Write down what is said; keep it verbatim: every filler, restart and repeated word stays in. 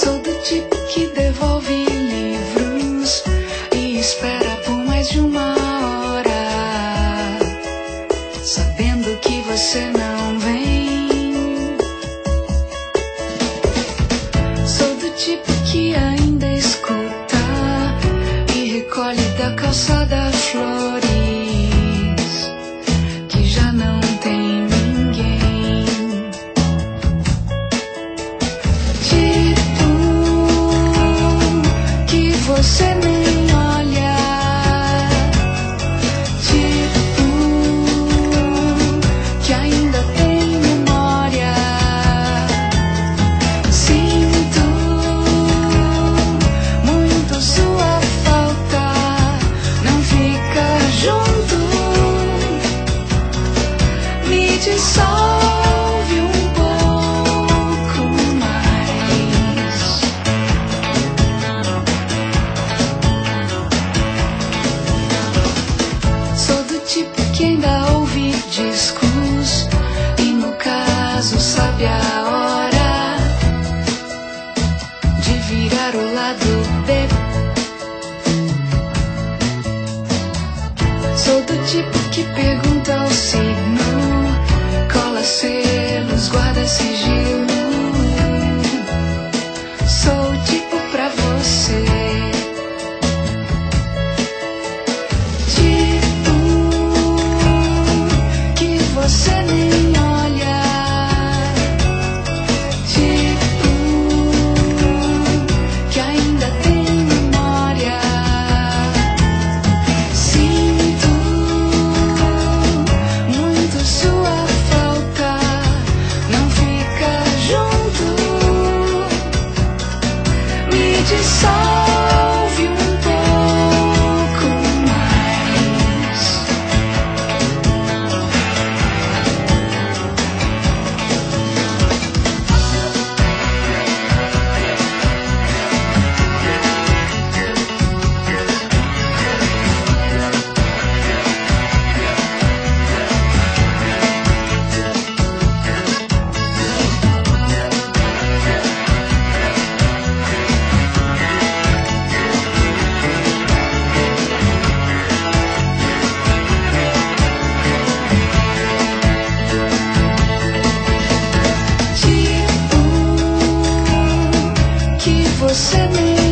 Sou do tipo que devolve livros e espera por mais de uma hora, sabendo que você não vem. Sou do tipo que ainda escuta e recolhe da calçada flores que já não tem ninguém. Tipo que você nem olha, tipo que ainda tem memória. Sinto muito sua falta, não fica junto, me dissolve um pouco mais. Sou do tipo que ainda ouve discos e no caso sabe a hora de virar o lado B. Sou do tipo que pergunta o signo, cola selos, guarda sigilo. Sou o tipo pra você. Tipo que você nem olha, tipo que ainda tem memória. Sinto muito sua falta, não fica junto, me dissolve um pouco mais. Tipo que você nem